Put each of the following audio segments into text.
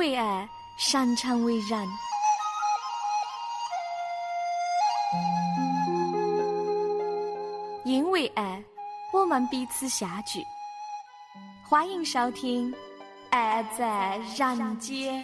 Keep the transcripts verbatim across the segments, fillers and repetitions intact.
为爱，擅长为人。因为爱，我们彼此相聚。欢迎收听《爱在人间》。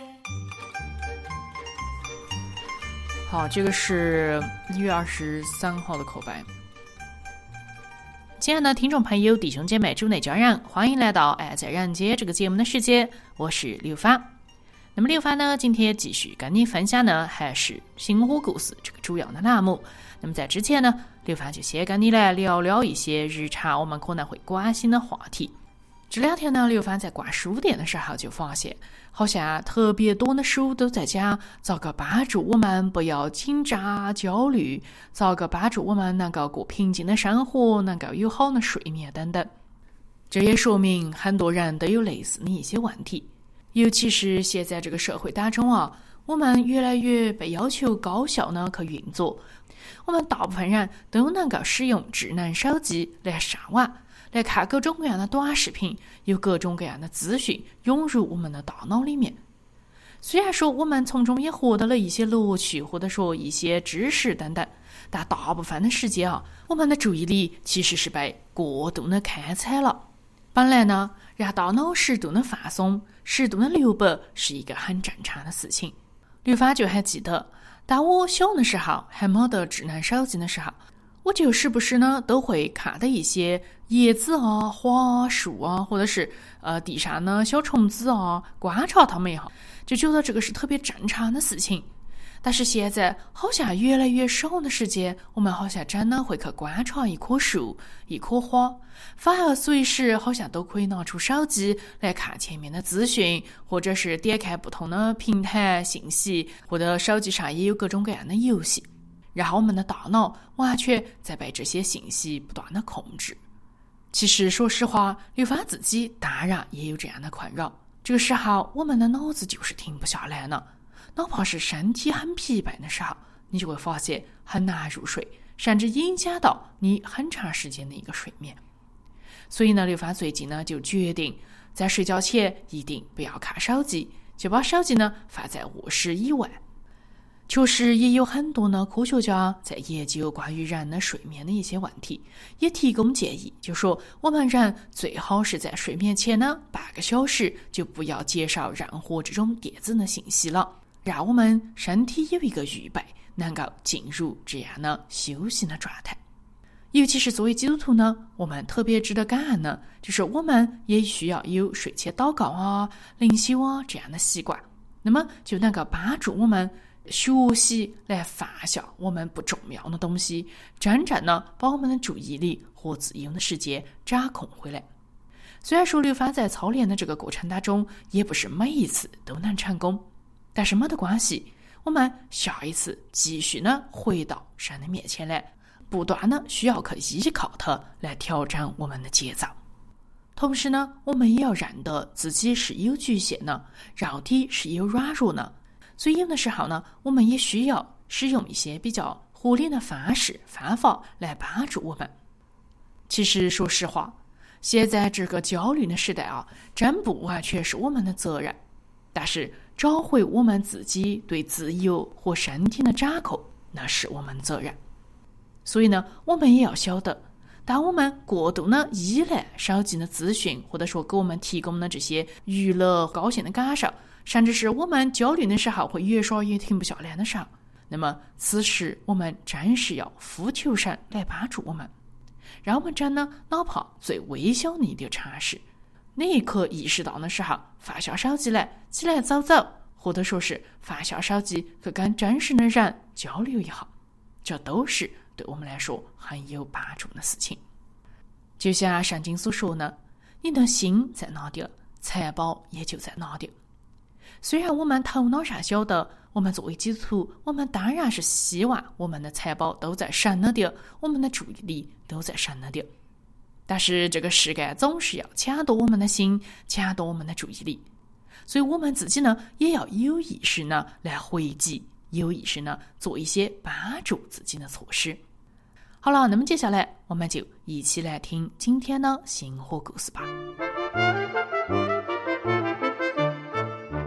好，这个是一月二十三号的口白。亲爱的听众朋友、弟兄姐妹、主内家人，欢迎来到《爱在人间》这个节目的时间，我是刘芳。那么刘芳呢，今天继续跟你分享呢，还是星火故事这个主要的栏目。那么在之前呢，刘芳就先跟你来聊聊一些日常我们可能会关心的话题。这两天呢，刘芳在逛书店的时候就发现，好像特别多的书都在讲咋个帮助我们不要紧张焦虑，咋个帮助我们能够过平静的生活，能够有好的睡眠等等。这也说明很多人都有类似的一些问题，尤其是现在这个社会当中啊，我们越来越被要求高效呢去运作，我们大部分人都能够使用智能手机来上网，来看各种各样的短视频，有各种各样的资讯涌入我们的大脑里面。虽然说我们从中也获得了一些乐趣，或者说一些知识等等，但大部分的时间啊，我们的注意力其实是被过度的看采了。本来呢，让大脑适度的放松，适度的留白是一个很正常的事情。刘芳就还记得，当我小的时候还没得智能手机的时候，我就时不时呢都会看到一些叶子啊、花树啊，或者是呃地上的小虫子啊，观察它们一下，就觉得这个是特别正常的事情。但是现在好像越来越少的时间，我们好像真的会去观察一棵树、一棵花，反而随时好像都可以拿出手机来看前面的资讯，或者是点开不同的平台信息，或者手机上也有各种各样的游戏。然后我们的大脑完全在被这些信息不断的控制。其实说实话，刘芳自己当然也有这样的困扰。这个时候我们的脑子就是停不下来了，哪怕是身体很疲惫的时候，你就会发现很难入睡，甚至影响到你很长时间的一个睡眠。所以呢，刘芳最近呢就决定在睡觉前一定不要看手机，就把手机呢放在卧室以外。确实也有很多呢科学家在研究关于人的睡眠的一些问题，也提供建议，就说我们人最好是在睡眠前呢半个小时就不要接受任何这种电子的信息了，让我们身体有一个预备，能够进入这样的休息的状态。尤其是作为基督徒呢，我们特别值得感恩呢，就是我们也需要有睡前祷告啊、灵修啊这样的习惯，那么就能够帮助我们学习来放下我们不重要的东西，真正的把我们的注意力和自由的时间掌控回来。虽然说刘芳在操练的这个过程当中，也不是每一次都能成功，但是没得关系，我们下一次继续呢回到神的面前来，不断的需要去依靠它来调整我们的节奏。同时呢，我们也要认得自己是有局限的，肉体是有软弱的，所以有的时候呢，我们也需要使用一些比较合理的方式方法来帮助我们。其实说实话，现在这个焦虑的时代啊，真不完全是我们的责任，但是找回我们自己对自由和身体的掌控，那是我们的责任。所以呢，我们也要晓得，当我们过度的依赖手机的资讯，或者说给我们提供的这些娱乐高兴的感受，甚至是我们焦虑的时候会越刷越停不下来的时候，那么此时我们真是要呼求神来帮助我们，让我们真的哪怕最微小的一点尝试，那一刻意识到的时候，放下手机来起来走走，或者说是放下手机去跟真实的人交流一下，这都是对我们来说很有帮助的事情。就像圣经所说呢，你的心在哪点，财宝也就在哪点。虽然我们头脑上晓得，我们作为基督徒，我们当然是希望我们的财宝都在神那点，我们的注意力都在神那点，但是这个世界总是要抢夺我们的心，抢夺我们的注意力，所以我们自己呢也要有意识呢来回击，有意识呢做一些帮助自己的措施。好了，那么接下来我们就一起来听今天的星火故事吧。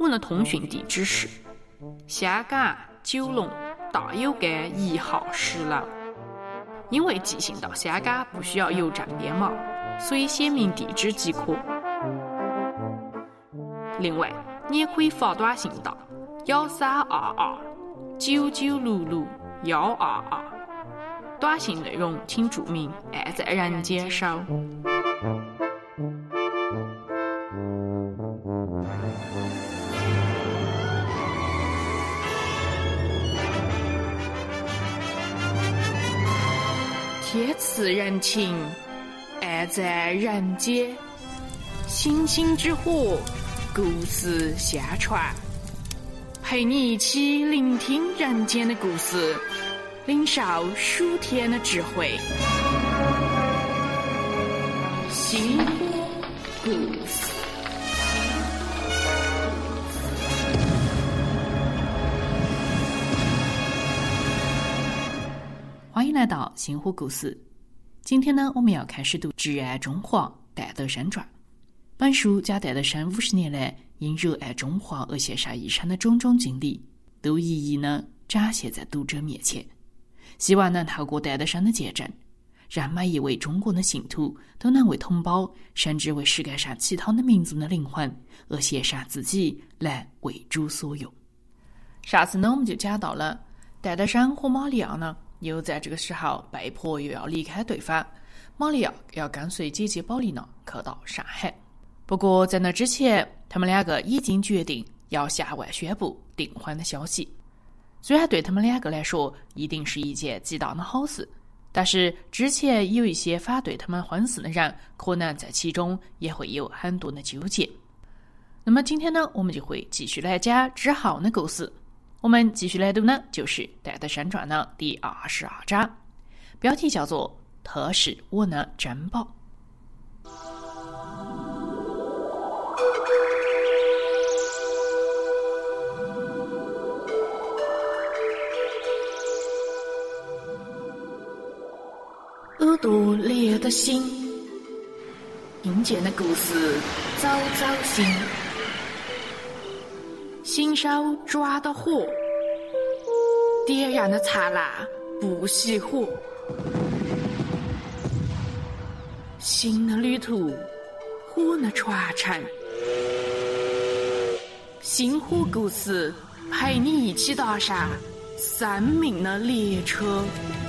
文的通讯地址是香港九龙大有街一号十楼。因为寄信到香港不需要邮站编码，所以写明地址即可。另外，你也可以发短信到幺三二二九九六六幺二二，短信内容请注明“爱在人间收”。天赐人情，爱在人间，星星之火，故事相传，陪你一起聆听人间的故事，领受数天的智慧。星火故事。欢迎来到星火故事。今天呢，我们要开始读《挚爱中华戴德生传》。本书将戴德生五十年来因热爱中华而献上一生的种种经历，都一一呢展现在读者面前。希望能透过戴德生的见证，让每一位中国的信徒都能为同胞，甚至为世界上其他的民族的灵魂而献上自己，来为主所用。上次呢，我们就讲到了戴德生和玛利亚呢，又在这个时候被迫又要离开对方，玛利亚要跟随姐姐宝丽娜去到上海。不过在那之前，他们两个已经决定要向外宣布订婚的消息。虽然对他们两个来说一定是一件极大的好事，但是之前有一些反对他们婚事的人，可能在其中也会有很多的纠结。那么今天呢，我们就会继续来讲之后的故事。我们继续来读呢，就是《戴德生传》的第二十二章，标题叫做“他是我的珍宝”。耳朵烈的心，听见的故事早早醒。新手抓到火，点燃的灿烂不熄火。新的旅途，火的传承。星火故事陪你一起踏上生命的列车。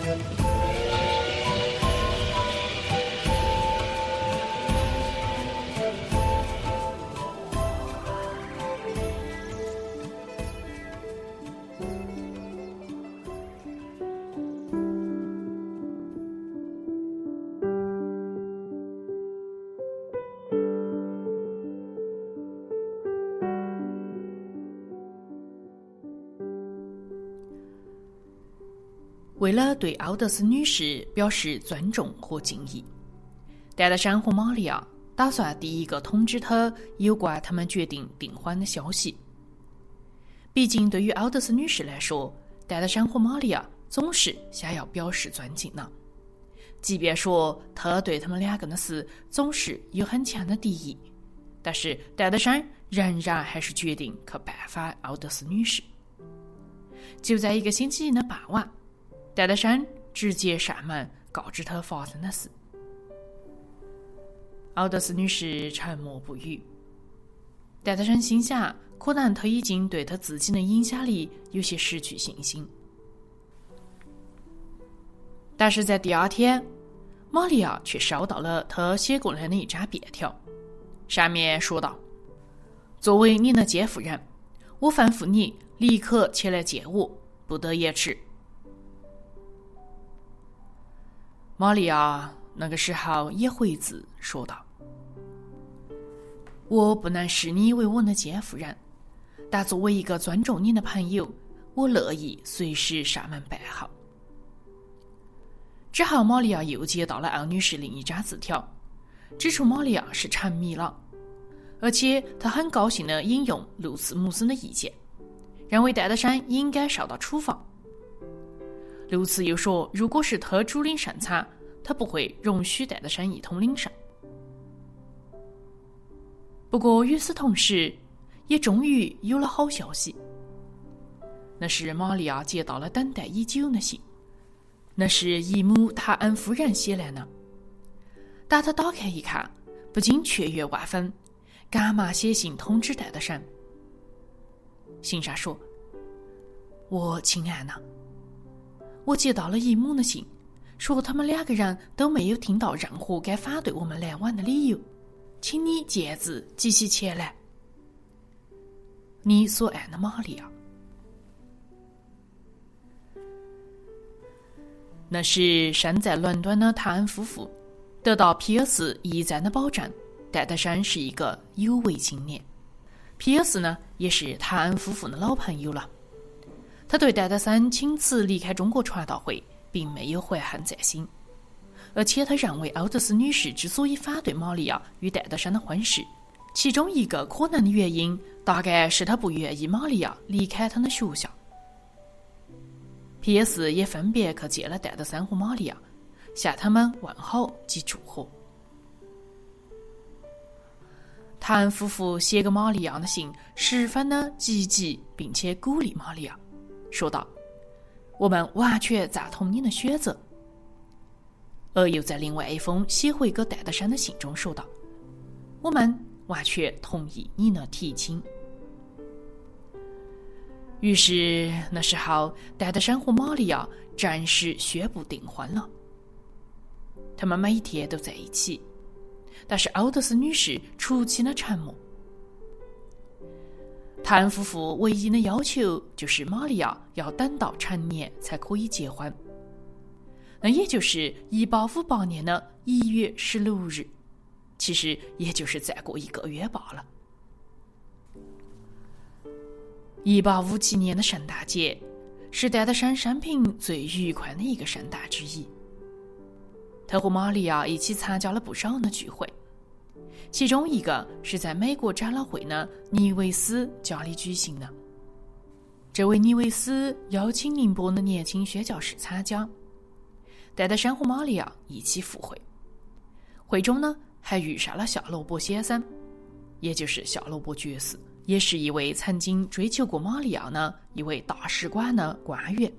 为了对奥德斯女士表示尊重和敬意，戴德生和玛利亚打算第一个通知她有关他们决定订婚的消息。毕竟对于奥德斯女士来说，戴德生和玛利亚总是想要表示尊敬的，即便说她对他们两个的事总是有很强的敌意，但是戴德生仍然还是决定去拜访奥德斯女士。就在一个星期一的傍晚，戴德生直接上门告知他发生的事。奥德斯女士沉默不语。戴德生心想，可能他已经对他自己的影响力有些失去信心。但是在第二天，玛利亚却收到了他写过来的一张便条，上面说道：作为你的监护人，我吩咐你立刻前来见我，不得延迟。玛利亚那个时候也回字说道：我不能视你为我的监护人，但作为一个尊重你的朋友，我乐意随时上门拜候。之后玛利亚又接到了奥女士另一张字条，指出玛利亚是沉迷了，而且她很高兴地引用路茨姆森的意见，认为戴德生应该受到处罚。路茨又说，如果是他主领圣餐，他不会容许戴德生一同领圣。不过与此同时， 也终于有了好消息。那是玛利亚接到了等待已久的信，那是姨母塔恩夫人写来的。当他打开一看，不禁雀跃万分，赶忙写信通知戴德生。信上说：我亲爱的，我接到了姨母的信，说他们两个人都没有听到任何该反对我们来往的理由，请你借字即席前来。你所爱的玛利亚。那是身在伦敦的塔恩夫妇得到皮尔斯一再的保证，戴德生是一个有为青年。皮尔斯呢，也是塔恩夫妇的老朋友了。他对戴德生请辞离开中国传道会并没有怀恨在心，而且他认为奥德斯女士之所以反对玛利亚与戴德生的婚事，其中一个可能的原因大概是他不愿意玛利亚离开他的学校。皮尔斯也分别去见了戴德生和玛利亚，向他们问好及祝贺。塔恩夫妇写给玛利亚的信十分的积极，并且鼓励玛利亚，说道：我们完全赞同你的选择。而又在另外一封写回给戴德生的信中说道：我们完全同意你的提亲。于是那时候，戴德生和玛利亚正式宣布订婚了。他们每天都在一起，但是奥德斯女士出奇的沉默。塔恩夫妇唯一的要求就是玛利亚要等到成年才可以结婚，那也就是一八五八年的一月十六日，其实也就是再过一个月罢了。一八五七年的圣诞节是戴德生生平最愉快的一个圣诞之一。他和玛利亚一起参加了不少的聚会，其中一个是在美国长老会的尼维斯家里举行的。这位尼维斯邀请宁波的年轻宣教士参加，戴德生和玛利亚一起赴会。会中呢，还遇上了夏罗伯先生，也就是夏罗伯爵士，也是一位曾经追求过玛利亚的一位大使馆的官员。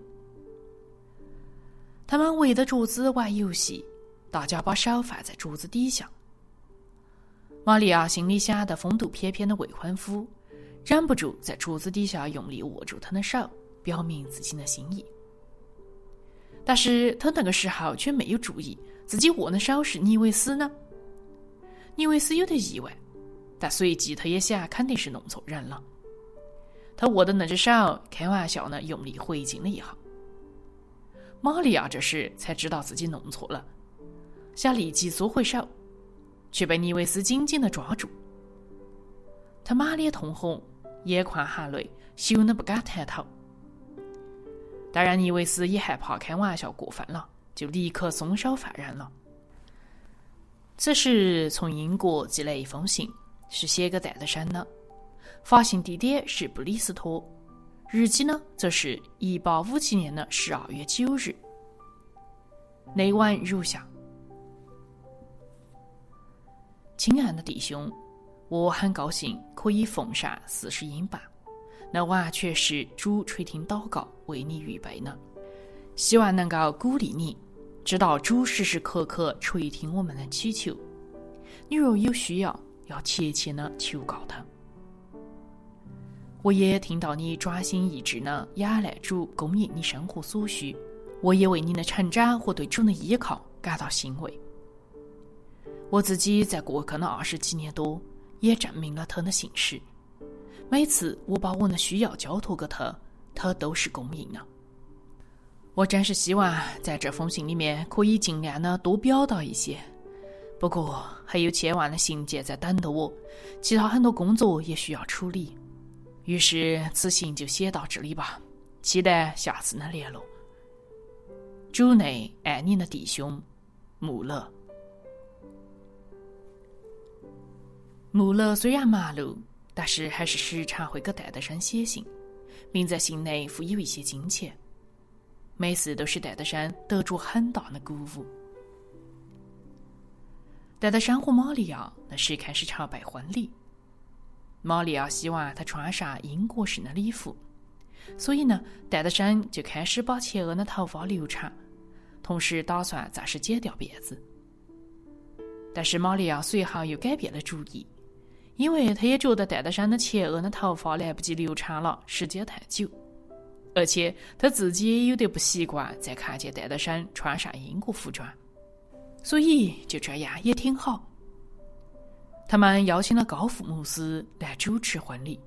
他们围着桌子玩游戏，大家把手放在桌子底下。玛利亚心里想的风度翩翩的未婚夫，忍不住在桌子底下用力握住他的手，表明自己的心意。但是他那个时候却没有注意自己握的手是尼维斯呢。尼维斯有点意外，但随即他也想肯定是弄错人了。他握的那只手开玩笑呢，用力回敬了一下。玛利亚这时才知道自己弄错了，想立即缩回手，却被尼维斯紧紧地抓住。他满脸通红，眼眶含泪，羞得不敢抬头。当然尼维斯也害怕开玩笑过分了，就立刻松手放人了。此时从英国寄来一封信，是写给戴德生的，发信地点是布里斯托，日期呢则是一八五七年的十二月九日。内文如下：亲爱的弟兄，我很高兴可以奉上四十英镑，那完全是主垂听祷告为你预备呢，希望能够鼓励你，知道主时时刻刻垂听我们的祈求。你若有需要，要切切地求告他。我也听到你专心一致地仰赖主供应你生活所需，我也为你的成长和对主的依靠感到欣慰。我自己在过去的二十几年多，也证明了他的信实。每次我把我的需要交托给他，他都是供应的。我真是希望在这封信里面可以尽量的多表达一些，不过还有千万的信件在等着我，其他很多工作也需要处理。于是此信就写到这里吧，期待下次的联络。主内爱你的弟兄穆勒。穆勒虽然忙碌，但是还是时常会给戴德生写信，并在信内附有一些金钱，每次都使戴德生得着很大的鼓舞。戴德生和玛利亚那时开始筹备婚礼， 玛利亚希望他穿上英国式的礼服，所以呢，戴德山就开始把前额的头发留长，同时打算暂时剪掉辫子。但是玛利亚随后又改变了主意，因为他也觉得戴德山的前额的头发来不及留长了，时间太久，而且他自己也有点不习惯再看见戴德山穿上英国服装，所以就这样也挺好。他们邀请了高福牧师来主持婚礼。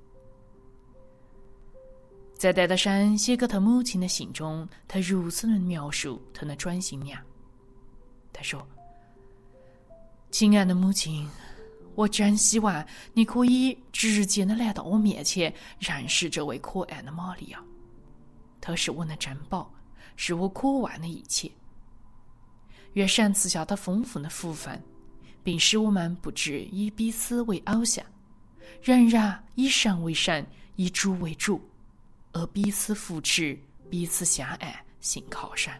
在戴德山写给他母亲的信中，他如此地描述他的转新娘。他说：亲爱的母亲，我真希望你可以直接地来到我面前，认识这位可爱的玛利亚。她是我的珍宝，是我渴望的一切。愿神赐下他丰富的福分，并使我们不至以彼此为偶像，仍然以神为神，以主为主，而彼此扶持，彼此相爱，信靠神。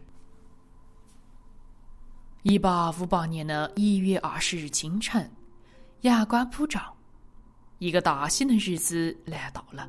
一八五八年的一月二十日清晨，阳光普照，一个大喜的日子来到了。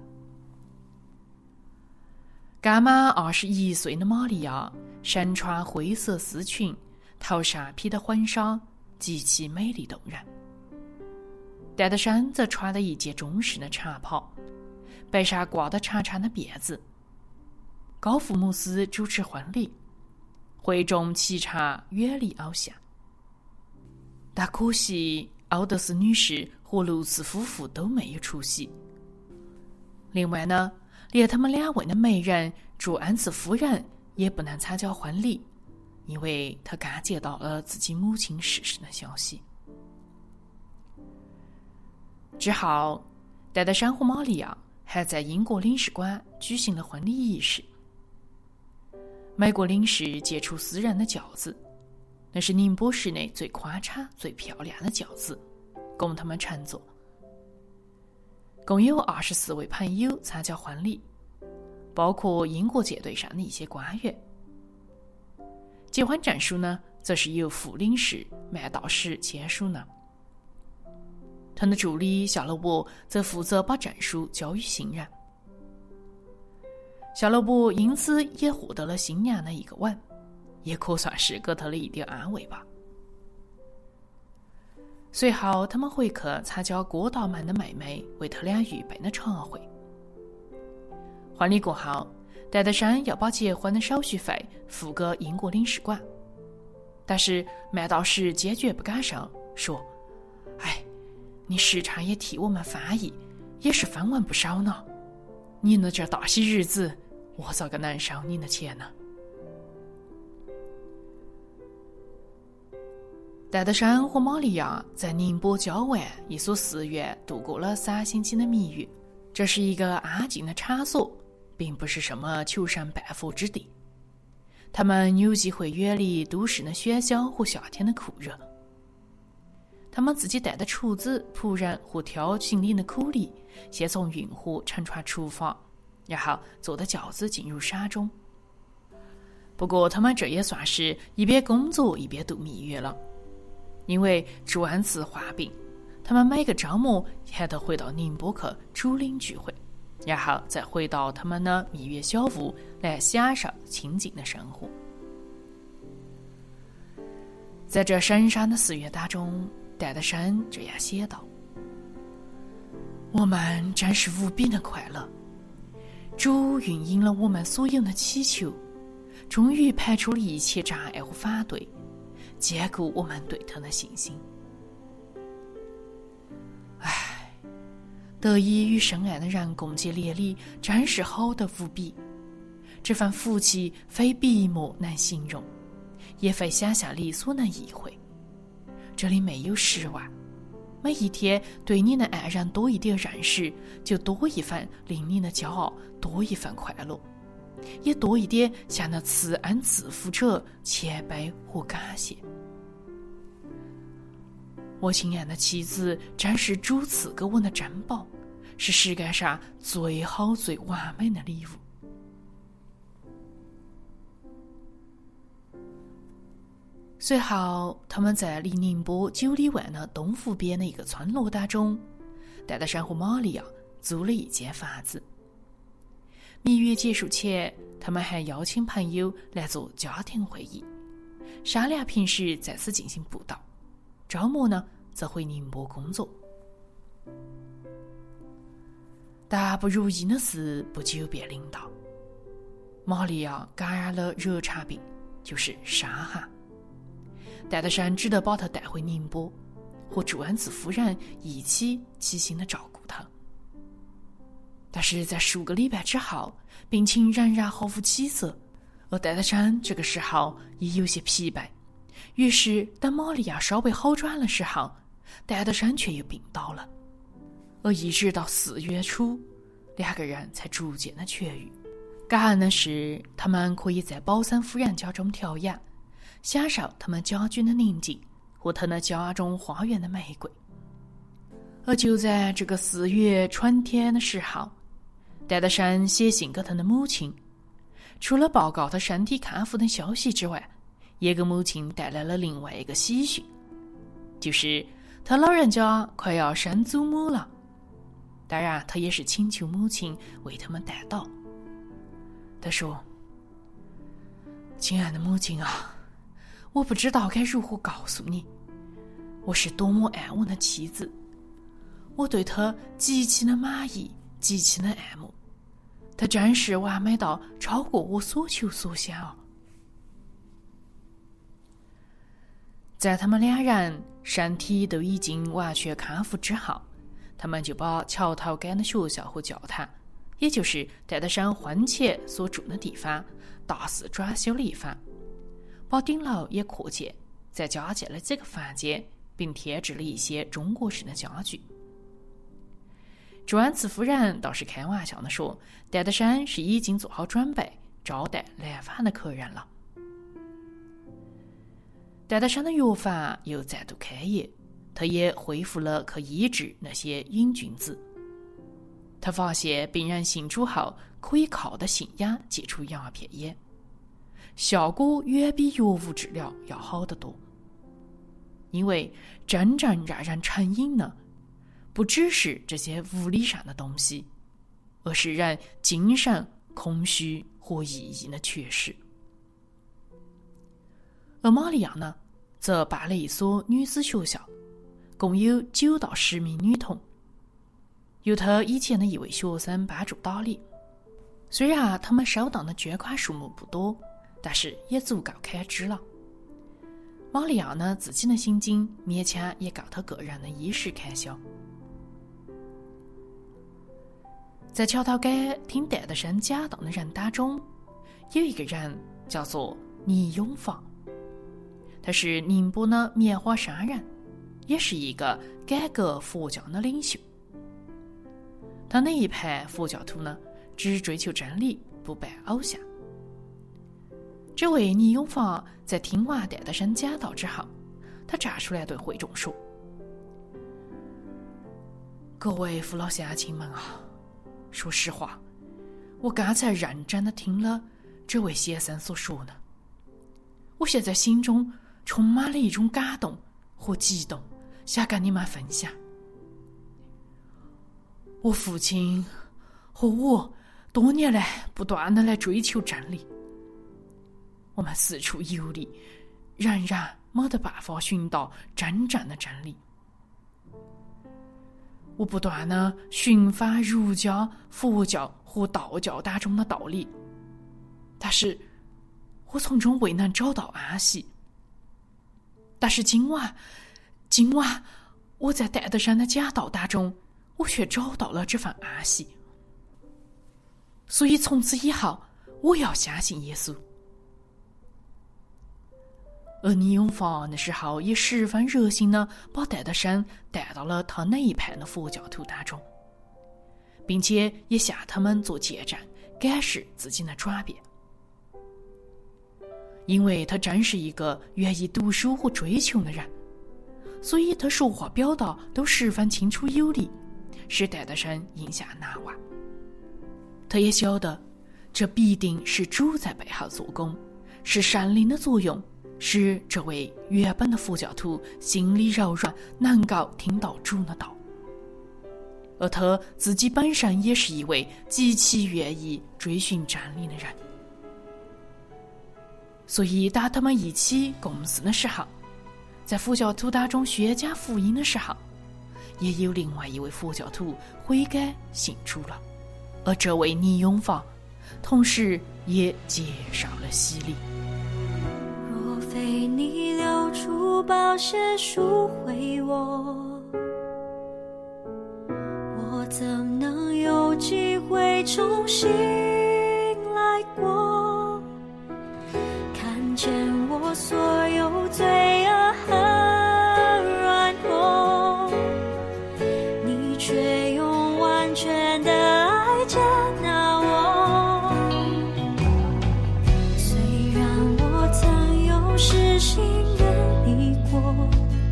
刚满二十一岁的玛利亚身穿灰色丝裙，头上披的婚纱极其美丽动人。戴德山则穿了一件中式的长袍，背上挂的长长的辫子。高福牧师主持婚礼，会众齐唱远离偶像。但可惜奥德斯女士和卢茨夫妇都没有出席。另外呢，连他们两位的媒人朱安茨夫人也不能参加婚礼，因为她刚接到了自己母亲逝世的消息。之后，戴德山和玛利亚还在英国领事馆举行了婚礼仪式。美国领事借出私人的轿子，那是宁波市内最宽敞最漂亮的轿子，供他们乘坐。共有二十四位朋友参加婚礼，包括英国舰队上的一些官员。结婚证书呢，则是由副领事麦道士签署呢。他的助理夏洛伯则负责把证书交予新人。夏洛伯因此也获得了新娘的一个吻，也可算是给他了一点安慰吧。随后他们回去参加郭道门的妹妹为他俩预备的茶会。婚礼过后，戴德山要把结婚的手续费付给英国领事馆，但是麦道士坚决不敢收，说：哎，你时常也替我们翻译，也是分文不少呢，你的这大喜日子，我咋个能收你的钱呢？戴德山和玛利亚在宁波郊外一所寺院度过了三星期的蜜月。这是一个安静的场所，并不是什么求神拜佛之地。他们有机会远离都市的喧嚣和夏天的酷热。他们自己带的厨子、仆人和挑行李的苦力，先从运河乘船出发，然后坐的轿子进入山中。不过他们这也算是一边工作一边度蜜月了，因为朱安茨患病，他们每个周末还得回到宁波去主领聚会，然后再回到他们的蜜月小屋来享受清静的生活。在这深山的寺院当中，戴德山这样写道：我们真是无比的快乐，主运应了我们所有的祈求，终于排除了一切障碍和反对，坚固我们对他的信心。唉，得以与深爱的人共结连理，真是好得无比。这份福气非笔墨能形容，也非想象力所能意会。这里没有失望，每一天对你的爱人多一点认识，就多一份令你的骄傲，多一份快乐，也多一点向那慈恩赐福者谦卑和感谢。我亲爱的妻子真是主赐给我的珍宝，是世界上最好最完美的礼物。随后他们在离宁波九里外的东湖边的一个村落当中， 戴德山和玛利亚租了一间房子。蜜月结束前，他们还邀请朋友来做家庭会议，商量平时在此进行布道，周末呢则回宁波工作。但不如意的事不久便临到，玛利亚感染了热肠病，就是伤寒。戴德山只得把她带回宁波，和朱安子夫人一起细心的照顾她。但是在数个礼拜之后，病情仍然毫无起色，而戴德山这个时候也有些疲惫。于是当玛利亚稍微好转的时候，戴德山却又病倒了。而一直到四月初，两个人才逐渐的痊愈。感恩的是，他们可以在宝三夫人家中调养，享受他们家居的宁静和他那家中花园的玫瑰。而就在这个四月春天的时候，戴德山写信给他的母亲，除了报告他身体康复的消息之外，也给母亲带来了另外一个喜讯，就是他老人家快要生祖母了。当然他也是请求母亲为他们带祷。他说：亲爱的母亲啊，我不知道该如何告诉你，我是多么爱我的妻子，我对她极其的满意，极其的爱慕，她真是完美到超过我所求所想啊。在他们两人身体都已经完全康复之后，他们就把桥头街的学校和教堂，也就是戴德山婚前所住的地方，大肆装修了一番，把顶楼也扩建，再加建了几个房间，并添置了一些中国式的家具。朱安慈夫人倒是开玩笑地说，戴德山是已经做好准备招待来访的客人了。戴德山的药房又再度开业，他也恢复了可医治那些瘾君子。他发现病人信主后可以靠的信仰戒除鸦片烟，效果远比药物治疗要好得多。因为真正让人成瘾的不只是这些物理上的东西，而是人精神空虚和意义的缺失。而玛利亚呢，则办了一所女子学校，共有九到十名女童，由她以前的一位学生帮助打理。虽然他们收到的捐款数目不多，但是也足够开支了。玛利亚呢，自己的薪金勉强也够她个人的衣食开销。在桥头街听戴德山讲道的人当中，有一个人叫做倪永发，他是宁波的棉花商人，也是一个改革佛教的领袖。他那一派佛教徒呢，只追求真理，不拜偶像。这位倪永发在听完戴德山讲道之后，他站出来对会众说：各位父老乡亲们啊，说实话，我刚才认真的听了这位先生所说的，我现在心中充满了一种感动和激动，想跟你们分享。我父亲和我多年来不断的来追求真理，我们四处游历，仍然没得办法寻到真正的真理。我不断的寻访儒家、佛教和道教当中的道理，但是我从中未能找到安息。但是今晚，今晚我在戴德山的讲道当中，我却找到了这份安息。所以从此以后，我要相信耶稣。而倪永发那时候也十分热心的把戴德山带到了他那一派的佛教徒当中，并且也向他们做见证，感示自己的转变。因为他真是一个愿意读书和追求的人，所以他说话表达都十分清楚有力，使戴德山印象难忘。他也晓得，这必定是主在背后做工，是圣灵的作用，使这位原本的佛教徒心里柔软，能够听到主的道。 而他自己本身也是一位极其愿意追寻真理的人。所以当他们一起共事的时候，在佛教徒当中宣讲福音的时候，也有另外一位佛教徒悔改信主了，而这位倪永芳同时也接受了洗礼。 若非你流出宝血赎回我，我怎能有机会重新来过？看见我所有罪恶和软弱，你却用完全的爱接纳我。虽然我曾有失心远离过，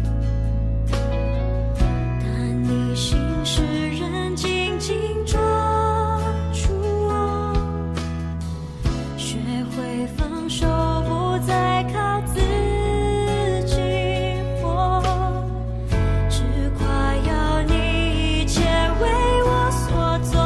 但你心事仍紧紧抓住我，学会放手，不再靠自己活，只夸耀你一切为我所做，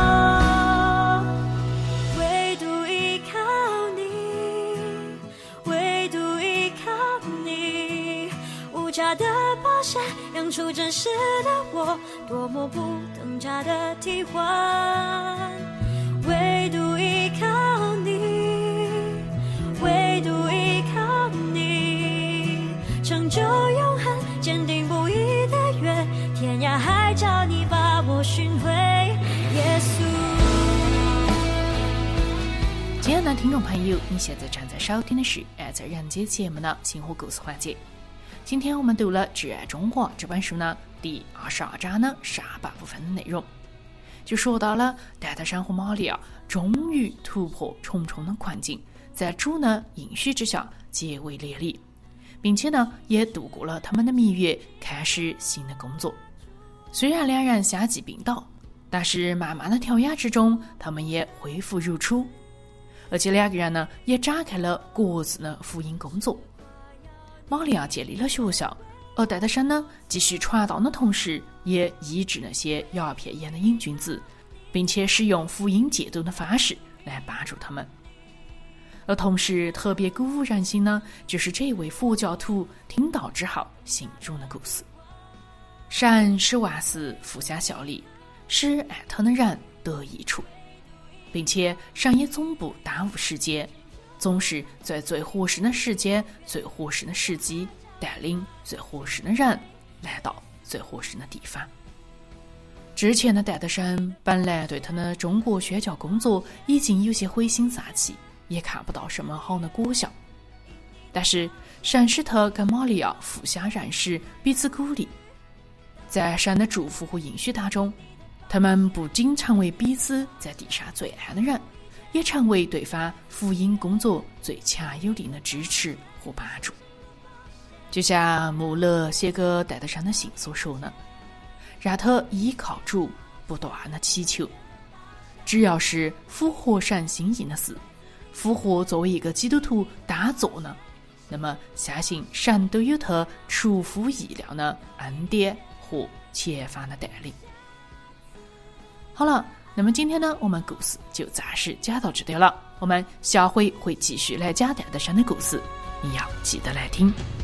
唯独依靠你，唯独依靠你，无价的宝血养出真实的我，多么不等价的替换，唯独依靠你，唯独依靠你，成就永恒坚定不移的约，天涯海角你把我寻回，耶稣。 亲爱的听众朋友，你现在正在收听的是《爱在人间》节目的星火故事环节。今天我们读了《挚爱中华》这本书呢第二十二章呢上半部分的内容，就说到了戴德生和玛利亚终于突破重重的困境，在主呢应许之下结为连理，并且呢也度过了他们的蜜月，开始新的工作。虽然两人相继病倒，但是慢慢的调养之中，他们也恢复如初，而且两个人呢也展开了各自的福音工作。玛利亚建立了学校，而戴德生呢继续传道的同时，也医治那些鸦片烟的瘾君子，并且使用福音戒毒的方式来帮助他们。而同时特别鼓舞人心呢，就是这位佛教徒听到之后信主的故事。神使万事互相效力，使爱他的人得益处，并且神也总不耽误时间，总是在最合适的时间、最合适的时机，带领最合适的人来到最合适的地方。之前的戴德生本来对他的中国宣教工作已经有些灰心丧气，也看不到什么好的果效，但是神使他跟玛利亚互相认识，彼此鼓励，在神的祝福和应许当中，他们不仅成为彼此在地上最爱的人，也成为对方福音工作最强有力的支持和帮助。就像穆勒写给戴德生的信所说呢，让他依靠主不断的祈求，只要是符合神心意的事，符合作为一个基督徒当做呢，那么相信神都有他出乎意料的恩典和前方的带领。好了，那么今天呢，我们故事就暂时讲到这里了，我们下回会继续来讲戴德生的故事，你要记得来听。